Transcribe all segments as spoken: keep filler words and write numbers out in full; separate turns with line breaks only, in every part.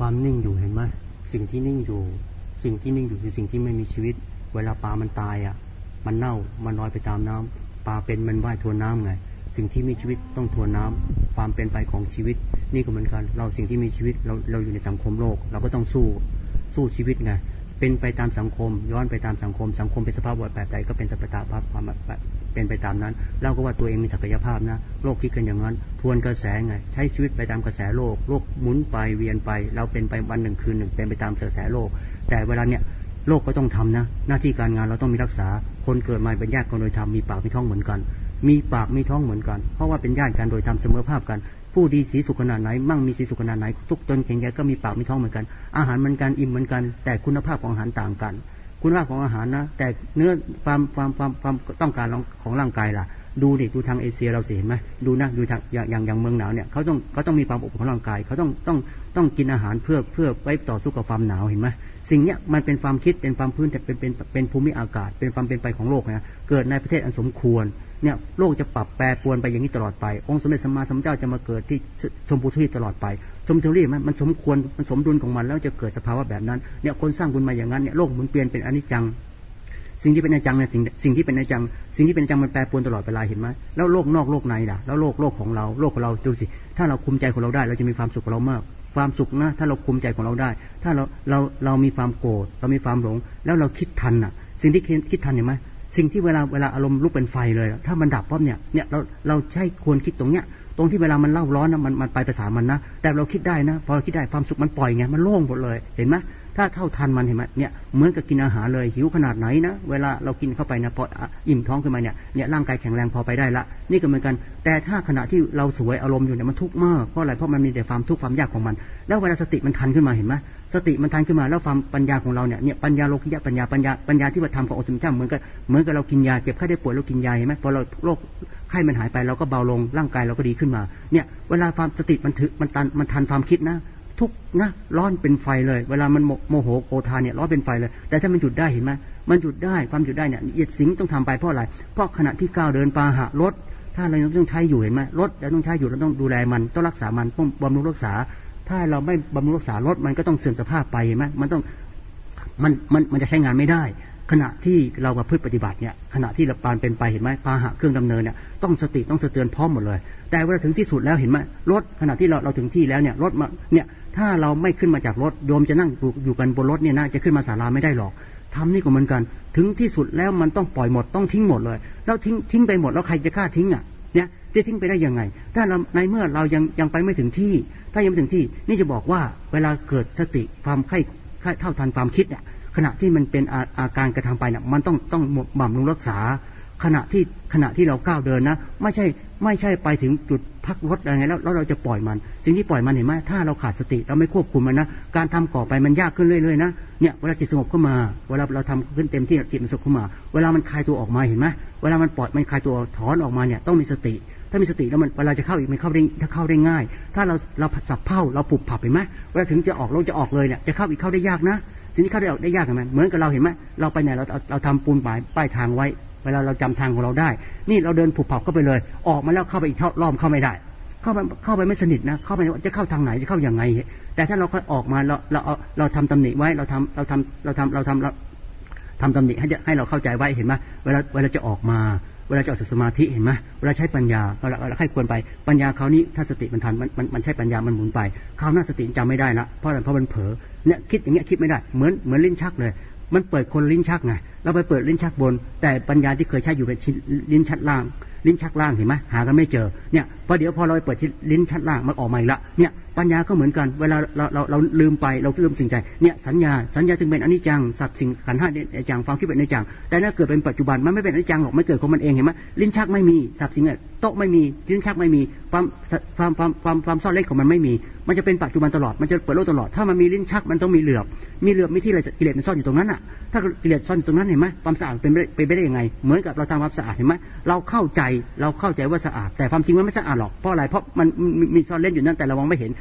ความนิ่งอยู่เห็นไหมสิ่งที่นิ่งอยู่สิ่งที่นิ่งอยู่คือสิ่งที่ไม่มีชีวิตเวลาปลามันตายอ่ะมันเน่ามันลอยไปตามน้ำปลาเป็นมันว่ายทวนน้ำไงสิ่งที่มีชีวิตต้องทวนน้ำความเป็นไปของชีวิตนี่ก็เหมือนกันเราสิ่งที่มีชีวิตเราเราอยู่ในสังคมโลกเราก็ต้องสู้สู้ชีวิตไงเป็นไปตามสังคมย้อนไปตามสังคมสังคมเป็นสภาพแบบใดก็เป็นสภาพความเป็นไปตามนั้นเราก็ว่าตัวเองมีศักยภาพนะโลกคิดกันอย่างนั้นทวนกระแสไงใช้ชีวิตไปตามกระแสโลกโลกหมุนไปเวียนไปเราเป็นไปวันหนึ่งคืนหนึ่งเป็นไปตามกระแสโลกแต่เวลาเนี้ยโลกก็ต้องทำนะหน้าที่การงานเราต้องมีรักษาคนเกิดมาเป็นญาติกันโดยธรรมมีปากมีท้องเหมือนกันมีปากมีท้องเหมือนกันเพราะว่าเป็นญาติกันโดยธรรมเสมอภาพกันผู้ดีสีสุขขนาดไหนมั่งมีสีสุขขนาดไหนทุกตนเก่งแก่ก็มีปากมีท้องเหมือนกันอาหารเหมือนกันอิ่มเหมือนกันแต่คุณภาพของอาหารต่างกันคุณภาพของอาหารนะแต่เนื้อความความความความต้องการของร่างกายล่ะดูดิดูทางเอเชียเราสิเห็นไหมดูนะดูทางอย่างอย่างอย่างเมืองหนาวเนี่ยเขาต้องเขาต้องมีความอบอุ่นของร่างกายเขาต้องต้องต้องกินอาหารเพื่อเพื่อไว้ต่อสู้กับความหนาวเห็นไหมสิ่งเนี้ยมันเป็นความคิดเป็นความพื้นแต่เป็นเป็นเป็นภูมิอากาศเป็นความเป็นไปของโลกนะเกิดในประเทศอันสมควรเนี่ยโลกจะปรับแปรปรวนไปอย่างนี้ตลอดไปองค์สมเด็จสัมมาสัมพุทธเจ้าจะมาเกิดที่ชมพูทวีปตลอดไปชมพูทวีปมันมันสมควรมันสมดุลของมันแล้วจะเกิดสภาวะแบบนั้นเนี่ยคนสร้างบุญมาอย่างนั้นเนี่ยโลกหมุนเปลี่ยนเป็นอนิจจังสิ่งที่เป็นอนิจจังเนี่ยสิ่งสิ่งที่เป็นอนิจจังสิ่งที่เป็นอนิจจังมันแปรปรวนตลอดเวลาเห็นไหมแล้วโลกนอกโลกในล่ะแล้วโลกโลกของเราโลกของเราดูสิถ้าเราคุมใจของเราได้เราจะมีความสุขของเรามากความสุขนะถ้าเราคุมใจของเราได้ถ้าเราเราเรามีความโกรธเรามีความหลงแล้วเราคิดทันอ่ะสิ่งที่คิดทันเห็นไหมสิ่งที่เวลาเวลาอารมณ์ลุกเป็นไฟเลยถ้ามันดับปั๊บเนี่ยเนี่ยเราเราใช่ควรคิดตรงเนี้ยตรงที่เวลามันเล่าร้อนนะมันมันไปภาษามันนะแต่เราคิดได้นะพอคิดได้ความสุขมันปล่อยไงมันโล่งหมดเลยเห็นไหมถ้าเท่าทันมันเห็นไหมเนี่ยเหมือนกับกินอาหารเลยหิวขนาดไหนนะเวลาเรากินเข้าไปนะพออิ่มท้องขึ้นมาเนี่ยเนี่ยร่างกายแข็งแรงพอไปได้ละนี่ก็เหมือนกันแต่ถ้าขณะที่เราสวยอารมณ์อยู่เนี่ยมันทุกข์มากเพราะอะไรเพราะมันมีแต่ความทุกข์ความยากของมันแล้วเวลาสติมันทันขึ้นมาเห็นไหมสติมันทันขึ้นมาแล้วความปัญญาของเราเนี่ยเนี่ยปัญญาโลกิยะปัญญาปัญญาปัญญาที่ว่าทำขององค์สมเด็จเจ้าเหมือนกับเหมือนกับเรากินยาเจ็บไข้ได้ป่วยเรากินยาเห็นไหมพอเราโรคไข้มันหายไปเราก็เบาลงร่างกายเราก็ดีขึ้นมาเนี่ยเวลาความสติมันถึงมันทันมันทันความคิดนะทุกนะร้อนเป็นไฟเลยเวลามันโมโหโกธาเนี่ยร้อนเป็นไฟเลยแต่ถ้ามันหยุดได้เห็นไหมมันหยุดได้ความหยุดได้เนี่ยเหยียดสิ่งต้องทำไปเพราะอะไรเพราะขณะที่ก้าวเดินปาหะรถถ้าเรายังต้องใช้อยู่เห็นไหมรถเราต้องใช้อยู่เราต้องดูแลมันต้องรักษามันต้องบำรุงรักษาถ้าเราไม่บำรุงรักษารถมันก็ต้องเสื่อมสภาพไปเห็นไหมมันต้องมันมันมันจะใช้งานไม่ได้ขณะที่เราประพฤติปฏิบัติเนี่ยขณะที่เราปานเป็นไปเห็นไหมพาหะเครื่องดำเนินเนี่ยต้องสติต้องสะเตือนพร้อมหมดเลยแต่เวลาถึงที่สุดแล้วเห็นไหมรถขณะที่เราเราถึงที่แล้วเนี่ยรถมาเนี่ยถ้าเราไม่ขึ้นมาจากรถโยมจะนั่งอยู่กันบนรถเนี่ยนะจะขึ้นมาศาลาไม่ได้หรอกทำนี่ก็เหมือนกันถึงที่สุดแล้วมันต้องปล่อยหมดต้องทิ้งหมดเลยแล้วทิ้งทิ้งไปหมดแล้วใครจะกล้าทิ้งอ่ะเนี่ยจะทิ้งไปได้ยังไงถ้าเราในเมื่อเรายังยังไปไม่ถึงที่ถ้ายังไม่ถึงที่นี่จะบอกว่าเวลาเกิดสติความไข้เท่าทันความคิดเนี่ยขณะที่มันเป็นอา, อาการกระทำไปเนี่ยมันต้องต้องบำรุงรักษาขณะที่ขณะที่เราก้าวเดินนะไม่ใช่ไม่ใช่ไปถึงจุดพักรถอะไรแล้วแล้วเราจะปล่อยมันสิ่งที่ปล่อยมันเห็นไหมถ้าเราขาดสติเราไม่ควบคุมมันนะการทำก่อไปมันยากขึ้นเรื่อยๆนะเนี่ยเวลาจิตสงบเข้ามาเวลาเราทำขึ้นเต็มที่จิตมันสงบเข้ามาเวลามันคลายตัวออกมาเห็นไหมเวลามันปล่อยมันคลายตัวถอนออกมาเนี่ยต้องมีสติถ้ามีสติแล้วมันเวลาจะเข้าอีกมันเข้าได้ถ้าเข้าได้ง่ายถ้าเราเราสับเผ่าเราปุบผับเห็นไหมเวลาถึงจะออกเราจะออกเลยเนี่ยจะเข้าอีกเข้าได้ยากนะสิ่งที่เข้าได้ได้ยากเหมือนเหมือนกับเราเห็นไหมเราไปไหนเราเราทำปูนป้ายป้ายทางไว้เวลาเราจำทางของเราได้นี่เราเดินผุบผับเข้าไปเลยออกมาแล้วเข้าไปอีกรอบเข้าไม่ได้เข้าไปเข้าไปไม่สนิทนะเข้าไปจะเข้าทางไหนจะเข้าอย่างไงแต่ถ้าเราค่อยออกมาเราเราเราทำตำหนิไว้เราทำเราทำเราทำเราทำเราทำตำหนิให้ให้เราเข้าใจไว้เห็นไหมเวลาเวลาจะออกมาเวลาจะออกจากสมาธิเห็นไหมเวลาใช้ปัญญาเราเราให้ควรไปปัญญาคราวนี้ถ้าสติมันทันมันมันมันใช้ปัญญามันหมุนไปคราวหน้าสติจำไม่ได้ละเพราะอะไรเพราะมันเผลอเนี่ยคิดอย่างเงี้ยคิดไม่ได้เหมือนเหมือนลิ้นชักเลยมันเปิดคนลิ้นชักไงเราไปเปิดลิ้นชักบนแต่ปัญญาที่เคยใช้อยู่เป็นลิ้นชักล่างลิ้นชักล่างเห็นไหมหากันไม่เจอเนี่ยพอเดี๋ยวพอเราไปเปิดลิ้นชักล่างมันออกมาอีกละเนี่ยปัญญาก็เหมือนกันเวลาเราเราเราลืมไปเราลืมสิ่งใจเนี่ยสัญญาสัญญาจึงเป็นอนิจจังสัตว์สิ่งขันธ์ห้าเป็นอนิจจังความคิดเป็นอนิจจังแต่ถ้าเกิดเป็นปัจจุบันมันไม่เป็นอนิจจังหรอกไม่เกิดของมันเองเห็นไหมลิ้นชักไม่มีสัตว์สิ่งโต๊ะไม่มีลิ้นชักไม่มีความความความความความซ่อนเร้นของมันไม่มีมันจะเป็นปัจจุบันตลอดมันจะเปิดโลกตลอดถ้ามันมีลิ้นชักมันต้องมีเหลือบมีเหลือบมีที่อะไรกิเลสมันซ่อนอยู่ตรงนั้นอ่ะถ้ากิเลสซ่อนอยู่ตรงนั้นเห็นไหมความสะอาดเป็นไปได้ยังไงเหมือนกับเราทำความสะอาดเห็นไหมเราเข้าใจเราเข้าใจว่าสะอาดแต่ความจริงมันไม่สะอาดหรอกเพราะอะไรเพราะมันมีซ่อนเร้นอยู่นั่นแต่เรามองไม่เห็น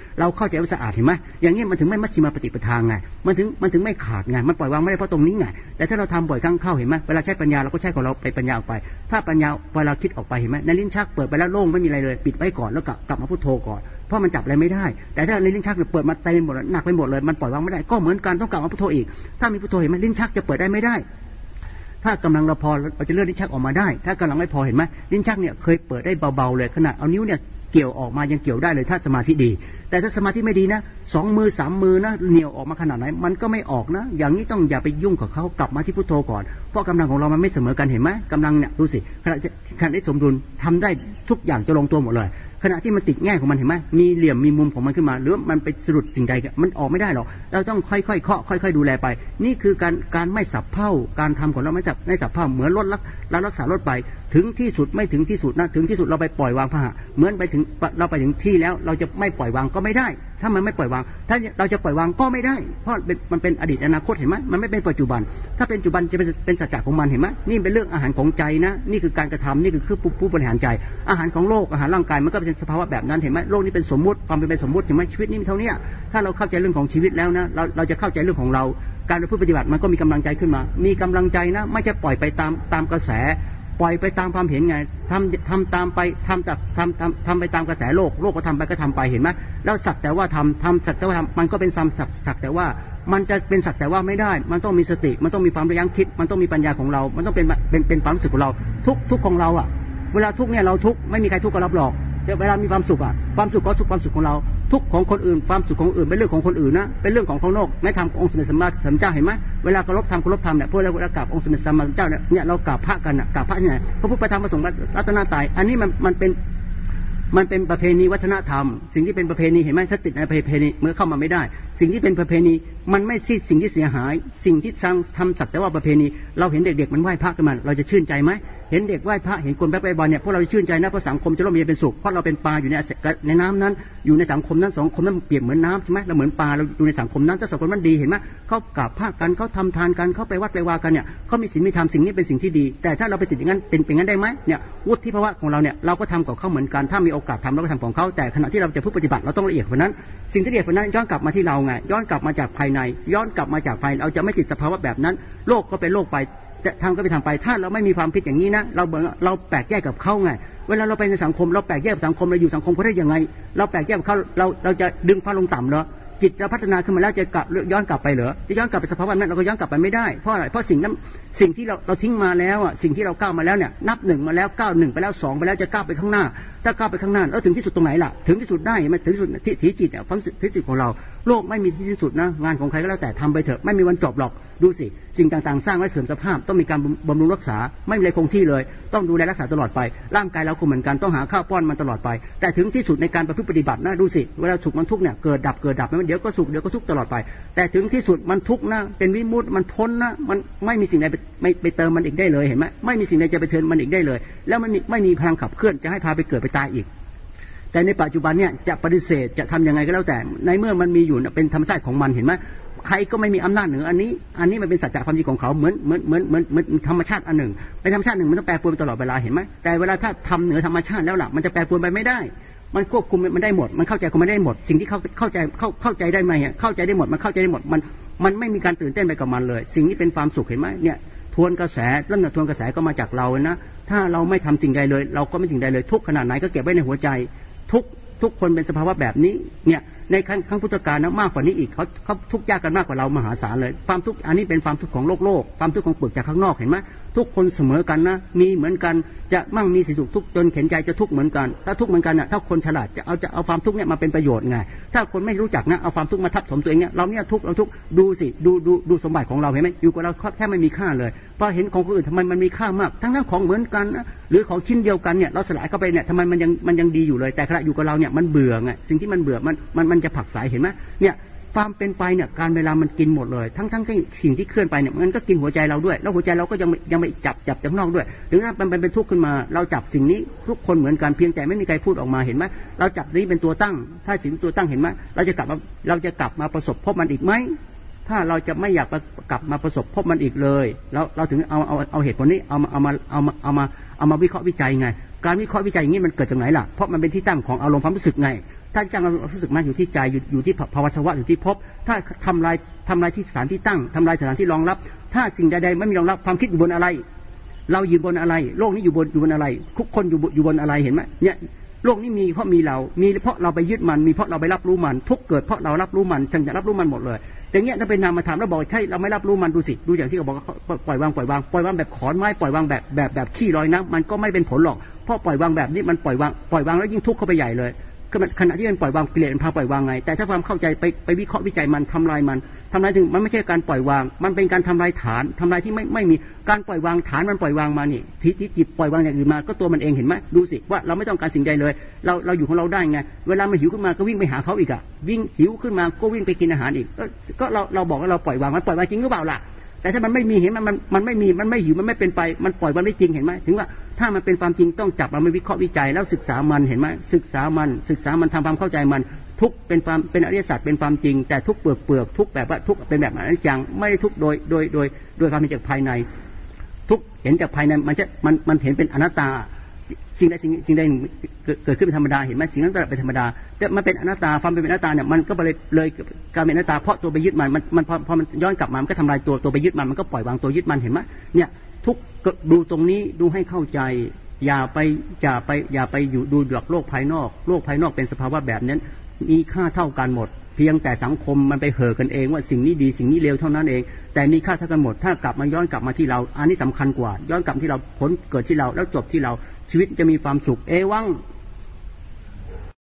เราเข้าใจว่าสะอาดเห็นไหมอย่างนี้มันถึงไม่มัชฌิมาปฏิปทาไงมันถึงมันถึงไม่ขาดไงมันปล่อยวางไม่ได้เพราะตรงนี้ไงแต่ถ้าเราทำบ่อยครั้งเข้าเห็นไหมเวลาใช้ปัญญาเราก็ใช้ของเราไปปัญญาออกไปถ้าปัญญาเวลาคิดออกไปเห็นไหมในลิ้นชักเปิดไปแล้วโล่งไม่มีอะไรเลยปิดไว้ก่อนแล้วกลับกลับมาพุทโธก่อนเพราะมันจับอะไรไม่ได้แต่ถ้าในลิ้นชักเปิดมาเต็มหมดหนักไปหมดเลยมันปล่อยวางไม่ได้ก็เหมือนกันต้องกลับมาพุทโธอีกถ้ามีพุทโธเห็นไหมลิ้นชักจะเปิดได้ไม่ได้ถ้ากำลังเราพอเราจะเลื่อนลิ้นชักออกมาได้ถ้ากำลังไม่พอเห็นไหมลิ้นชักเนี่ยเคยเปิดได้เบาๆเลยขนาดเอานิ้วเนี่ยเกี่ยวออกมายังเกี่ยวได้เลยถ้าสมาธิดีแต่ถ้าสมาธิไม่ดีนะสองมือสามมือนะเหนี่ยวออกมาขนาดไหนมันก็ไม่ออกนะอย่างนี้ต้องอย่าไปยุ่งกับเขากลับมาที่พุทโธก่อนเพราะกำลังของเรามันไม่เสมอกันเห็นไหมกำลังเนี่ยดูสิขณะขณะที่สมดุลทำได้ทุกอย่างจะลงตัวหมดเลยขณะที่มันติดแง่ของมันเห็นไหมมีเหลี่ยมมีมุมของมันขึ้นมาหรือมันไปสะดุดสิ่งใดมันออกไม่ได้หรอกเราต้องค่อยๆเคาะค่อยๆดูแลไปนี่คือการการไม่สับเพ่าการทำของเราไม่สับไม่สับเพ่าเหมือนรถรักเรารักษารถไปถึงที่สุดไม่ถึงที่สุดนะถึงที่สุดเราไปปล่อยวางพหะเหมือนไปถึงเราไปถึงที่แล้วเราจะไม่ปล่อยวางก็ไม่ได้ถ้ามันไม่ปล่อยวางถ้าเราจะปล่อยวางก็ไม่ได้เพราะมันเป็นอดีตอนาคตเห็นไหมมันไม่เป็นปัจจุบันถ้าเป็นปัจจุบันจะเป็นเป็นสัจจะของมันเห็นไหมนี่เป็นเรื่องอาหารของใจนะนี่คือการกระทำนี่คือผู้บริหารใจอาหารของโลกอาหารร่างกายมันก็เป็นสภาวะแบบนั้นเห็นไหมโลกนี้เป็นสมมุติความเป็นสมมุติเห็นไหมชีวิตนี้มีเท่านี้ถ้าเราเข้าใจเรื่องของชีวิตแล้วนะเราเราจะเข้าใจเรื่องของเราการพูดปฏิบัติมันก็มีกำลังใจขึ้นมามีกำลังใจนะไม่ใช่ปล่อยไปตามตามกระแสปล่อยไปตามความเห็นไงทำทำตามไปทำจากทำทำทำไปตามกระแสโลกโลกก็ทำไปก็ทำไปเห็นไหมแล้วสักแต่ว่าทำทำสักแต่ว่าทำมันก็เป็นซ้ำสักสักแต่ว่ามันจะเป็นสักแต่ว่าไม่ได้มันต้องมีสติมันต้องมีความระยั้งคิดมันต้องมีปัญญาของเรามันต้องเป็นเป็นเป็นความรู้สึกของเราทุกทุกของเราอ่ะเวลาทุกเนี่ยเราทุกไม่มีใครทุกข์ก็รับหรอกเวลามีความสุขอ่ะความสุขก็สุขความสุขของเราทุกของคนอื่นความสุขของอื่นเป็นเรื่องของคนอื่นนะเป็นเรื่องของของโลกไม่ทำองค์สมเด็จสัมมาสัมพุทธเจ้าเห็นไหมเวลาเคารพธรรมเคารพธรรมเนี่ยพวกเราเวลากราบองค์สมเด็จสัมมาสัมพุทธเจ้าเนี่ยเนี่ยเรากราบพระกันอ่ะกราบพระที่ไหนพระพุทธพระธรรมพระสงฆ์รัตนตรัยอันนี้มันมันเป็นมันเป็นประเพณีวัฒนธรรมสิ่งที่เป็นประเพณีเห็นไหมถ้าติดในประเพณีเมื่อเข้ามาไม่ได้สิ่งที่เป็นประเพณีมันไม่ใช่สิ่งที่เสียหายสิ่งที่สร้างทำสักแต่ว่าประเพณีเราเห็นเด็กๆมันไหว้พระกันมาเราจะชื่นใจไหมเห็นเด็กไหว้พระเห็นคนแบ๊บใบบอลเนี่ยพวกเราชื่นใจนะเพราะสังคมจะร่มเย็นเป็นสุขเพราะเราเป็นปลาอยู่ในในน้ำนั้นอยู่ในสังคมนั้นสองคนนั้นเปรียบเหมือนน้ำใช่ไหมเราเหมือนปลาเราอยู่ในสังคมนั้นถ้าสังคมนั้นดีเห็นไหมเขากราบพระกันเขาทำทานกันเขาไปวัดไปวากันเนี่ยเขามีศีลมีธรรมสิ่งนี้เป็นสิ่งที่ดีแต่ถ้าเราไปติดอย่างนั้นเป็นเป็นงั้นได้ไหมเนี่ยวุฒิภาวะของเราเนี่ยเราก็ทำกับเขาเหมือนกันถ้ามีโอกาสทำเราก็ทำของเขาแต่ขณะที่เราจะพูดปฏิบัติเราต้องละเอียดกว่านั้นสิ่งที่ละเอียดกว่านั้นย้อนกลับมาที่เราไงย้อนกลับมาจากภายในย้อนกลับมาจากภายเราจะไม่ติดสภาวะแบบนั้นโลกก็เป็นโลกไปทำก็ไปทำไปถ้าเราไม่มีความคิดอย่างนี้นะเราเราแปลกแยกกับเขาไงเวลาเราไปในสังคมเราแปลกแยกกับสังคมเราอยู่สังคมเขาได้ยังไงเราแปลกแยกกับเขาเราเราจะดึงฟ้าลงต่ำเหรอจิตเราพัฒนาขึ้นมาแล้วจะกลับย้อนกลับไปเหรอจะย้อนกลับไปสภาวะนั้นเราก็ย้อนกลับไปไม่ได้เพราะอะไรเพราะสิ่งนั้นสิ่งที่เราเราทิ้งมาแล้วอ่ะสิ่งที่เราก้าวมาแล้วเนี่ยนับหนึ่งมาแล้วก้าวหนึ่งไปแล้วสองไปแล้วจะก้าวไปข้างหน้าถ้าก้าวไปข้างหน้าแล้วถึงที่สุดตรงไหนล่ะถึงที่สุดได้ไหมถึงที่สุดที่ที่จิตเนี่ยความที่จิตของเราโลกไม่มีที่สุดนะงานของใครก็แล้วแต่ทำไปเถอะไม่มีวันจบหรอกดูสิสิ่งต่างๆสร้างไว้เสริมสภาพต้องมีการบำรุงรักษาไม่มีอะไรคงที่เลยต้องดูแลรักษาตลอดไปร่างกายเราก็เหมือนกันต้องหาข้าวป้อนมันตลอดไปแต่ถึงที่สุดในการประพฤติปฏิบัตินะดูสิเวลาสุขมันทุกข์เนี่ยเกิดดับเกิดดับมันเดี๋ยวก็สุขเดี๋ยวก็ทุกข์ตลอดไปแต่ถึงที่สุดมันทุกข์นะเป็นวิมุตติมันพ้นนะมันไม่มีสิ่งใดไม่ไปเติมมันอีกได้เลยเห็นไหมไม่มีสิ่งใดจะไปเทินมันอีกได้เลยแล้วมันไม่มีพลังขับเคลื่อนจะให้พาไปเกิดไปตายอีกแต่ในปัจจุบันเนี่ยจะปฏิเสธจะทำยังไงก็แล้วแต่ในเมื่อมันมีอยู่เป็นธรรมชาติของมันเห็นไหมใครก็ไม่มีอำนาจเหนืออันนี้อันนี้มันเป็นสัจจะความจริงของเขาเหมือนเหมือนเหมือนเหมือนเหมือนธรรมชาติอันหนึ่งเป็นธรรมชาติหนึ่งมันต้องแปรปรวนตลอดเวลาเห็นไหมแต่เวลาถ้าทำเหนือธรรมชาติแล้วล่ะมันจะแปรปรวนไปไม่ได้มันควบคุมมันได้หมดมันเข้าใจก็ไม่ได้หมดสิ่งที่เข้าเข้าใจเข้าเข้าใจได้ไหมเข้าใจได้หมดมันเข้าใจได้หมดมันมันไม่มีการตื่นเต้นไปกับมันเลยสิ่งนี้เป็นความสุขเห็นไหมเนี่ยทวนกระแสเรื่องทวนกระแสก็มาจากเรานะถ้าเราไม่ทำสิ่งใดเลยเราก็ไม่สิ่งใดเลยทุกขนาดไหนก็เก็บไว้ในหัวใจทุกทุกคนเป็นสภาวะแบบนี้เนี่ยในครั้งครั้งพุทธกาลนะมากกว่านี้อีกเขาเขาทุกข์ยากกันมากกว่าเรามหาศาลเลยความทุกข์อันนี้เป็นความทุกข์ของโลกโลกความทุกข์ของเปลือกจากข้างนอกเห็นไหมทุกคนเสมอกันนะมีเหมือนกันจะมั่งมีสีสุขทุกจนเข็นใจจะทุกข์เหมือนกันถ้าทุกข์เหมือนกันน่ะถ้าคนฉลาดจะเอาจะเอาความทุกข์เนี่ยมาเป็นประโยชน์ไงถ้าคนไม่รู้จักนะเอาความทุกข์มาทับถมตัวเองเนี่ยเราเนี่ยทุกข์เราทุกข์ดูสิดูดูดูสมบัติของเราเห็นไหมอยู่กับเราแค่ไม่มีค่าเลยพอเห็นของคนอื่นทำไมมันมีค่ามากทั้งนั้นของเหมือนกันนะหรือของชิ้นเดียวกันเนี่ยเราสลายเข้าไปเนี่ยทำไมมันยังมันยังดีอยู่เลยแต่ขณะอยู่กับเราเนี่ยมันเบื่อไงสิ่งที่มันเบื่อมันมันมันจะผลักไสเห็นไหมเนี่ยความเป็นไปเนี่ยการเวลามันกินหมดเลยทั้งทั้งที่สิ่งที่เคลื่อนไปเนี่ยมันก็กินหัวใจเราด้วยแล้วหัวใจเราก็ยังยังไม่จับจับจากข้างนอกด้วยถึงถ้ามันเป็นทุกข์ขึ้นมาเราจับสิ่งนี้ทุกคนเหมือนกันเพียงแต่ไม่มีใครพูดออกมาเห็นไหมเราจับนี้เป็นตัวตั้งถ้าสิ่งตัวตั้งเห็นไหมเราจะกลับมาเราจะกลับมาประสบพบมันอีกไหมถ้าเราจะไม่อยากกลับมาประสบพบมันอีกเลยแล้วเราถึงเอาเอาเอาเหตุผลนี้เอามาเอามาเอามาเอามาเอามาวิเคราะห์วิจัยไงการวิเคราะห์วิจัยอย่างนี้มันเกิดจากไหนล่ะเพราะมันเป็นที่ตั้งของอารมณ์ความรู้สึกไงถ้าจังเรารู้สึกมันอยู่ที่ใจอยู่อยู่ที่ภาวะสวะอยู่ที่ภพถ้าทำลายทำลายที่สถานที่ตั้งทำลายสถานที่รองรับถ้าสิ่งใดๆไม่มีรองรับความคิดอยู่บนอะไรเราอยู่บนอะไรโลกนี้อยู่บนอยู่บนอะไรทุกคนอยู่อยู่บนอะไรเห็นไหมเนี่ยโลกนี้มีเพราะมีเรามีเพราะเราไปยึดมันมีเพราะเราไปรับรู้มันทุกเกิดเพราะเรารับรู้มันจึงจะรับรู้มันหมดเลยอย่างเงี้ยถ้าเป็นนามธรรมแล้วบอกใช่เราไม่รับรู้มันดูสิดูอย่างที่เขาบอกปล่อยวางปล่อยวางปล่อยวางแบบขอนไม้ปล่อยวางแบบแบบแบบขี้ลอยน้ำมันก็ไม่เป็นผลหรอกเพราะปล่อยวางแบบนี้มันปล่อยวางปล่อยวางแล้วยิ่งทุกข์เข้าไปใหญ่เลยขณะที่มันปล่อยวางกิเลสมันพาปล่อยวางไงแต่ถ้าความเข้าใจไปไปวิเคราะห์วิจัยมันทำลายมันทำลายถึงมันไม่ใช่การปล่อยวางมันเป็นการทำลายฐานทำลายที่ไม่ไม่มีการปล่อยวางฐานมันปล่อยวางมานี่ที่ที่จิตปล่อยวางอย่างอื่นมาก็ตัวมันเองเห็นไหมดูสิว่าเราไม่ต้องการสิ่งใดเลยเราเราอยู่ของเราได้ไงเวลามันหิวขึ้นมาก็วิ่งไปหาเขาอีกอะวิ่งหิวขึ้นมาก็วิ่งไปกินอาหารอีกก็เราเราบอกว่าเราปล่อยวางมันปล่อยวางจริงหรือเปล่าล่ะแต่ถ้ามันไม่มีเห็นมันมันมันไม่มีมันไม่หิวมันไม่เป็นไปมันปล่อยมันไม่จริงเห็นไหมถึงว่าถ้ามันเป็นความจริงต้องจับมันมาวิเคราะห์วิจัยแล้วศึกษามันเห็นไหมศึกษามันศึกษามันทำความเข้าใจมันทุกเป็นความเป็นอริยสัจเป็นความจริงแต่ทุกเปลือกเปลือกทุกแบบว่าทุกเป็นแบบอนิจจังไม่ได้ทุกโดยโดยโดยโดยความเห็นจากภายในทุกเห็นจากภายในมันจะมันมันเห็นเป็นอนัตตาสิ่งใดสิ่งสิ่งใดเกิดขึ้นเป็นธรรมดาเห็นไหมสิ่งนั้นก็เป็นธรรมดาแต่มันเป็นอนัตตาความเป็นอนัตตาเนี่ยมันก็เลยเลยการเป็นอนัตตาเพราะตัวไปยึดมันมันมันพอพอมันย้อนกลับมามันก็ทำลายตัวตัวไปยึดมันมันก็ปล่อยวางตัวยึดมันเห็นไหมเนี่ยทุกดูตรงนี้ดูให้เข้าใจอย่าไปอย่าไปอย่าไปอยู่ดูหลักโลกภายนอกโลกภายนอกเป็นสภาวะแบบนั้นมีค่าเท่ากันหมดเพียงแต่สังคมมันไปเห่อกันเองว่าสิ่งนี้ดีสิ่งนี้เลวเท่านั้นเองแต่มีค่าเท่ากันหมดถ้ากลับมาย้อนกลับมาที่เราอันนี้สำคัญกว่าย้อนกลับที่เราผลเกิดที่เราแล้วจบที่เราชีวิตจะมีความสุขเอวัง